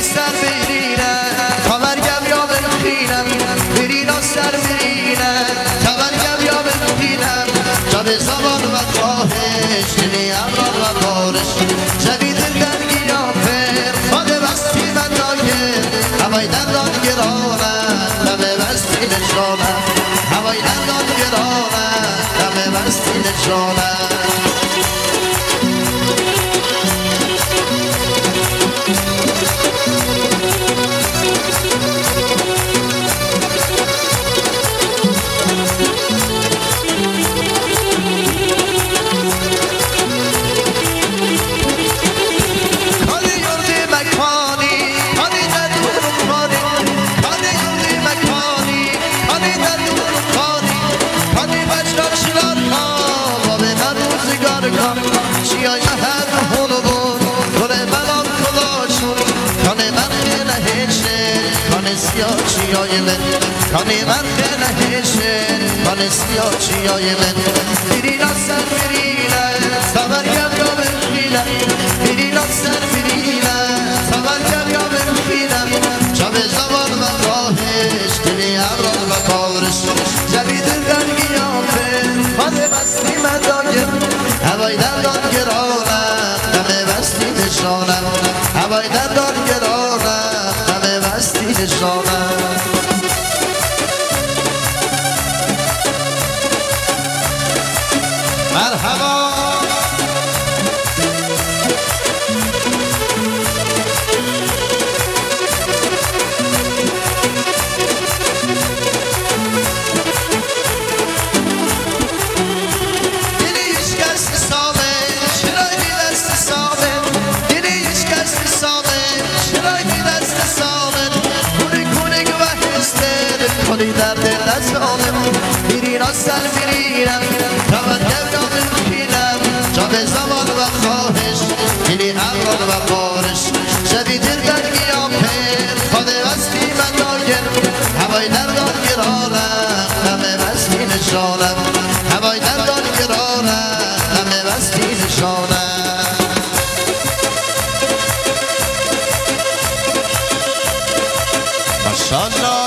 سر برینه تا مرگم یا بخینم برینه سر برینه تا مرگم یا بخینم تا به زمان و خواهش دلی امران و بارش جوید درگی یا پر خاده بستی من دایر هوای دندان گرانم دمه بستی نشانم هوای دندان گرانم دمه بستی نشانم چیای هر هونو بود کنه بلان کلاشون کنه من خیلی هیچه کنه سیاه چیای من کنه من خیلی هیچه کنه سیاه چیای من بیرینا سر بیرینا سبرگم یا بخیلم بیرینا سر بیرینا سبرگم یا بخیلم شب زمان و راهش دلی امران و کارش جوید درگی آفر خاده بستی من دایم هوای دندان گرانم دمه بستی نشانم هوای دندان گرانم دمه بستی نشانم مرحبا خالی در دل از آمم بیرینا سر بیرینم تا من گردم بخینم جا به زمان و خواهش دلی امران و بارش شبی دل درگی آمپر خاده بستی من دایر هوای دردان گرانم همه بستی نشانم هوای دردان گرانم همه بستی نشانم ماشاءالله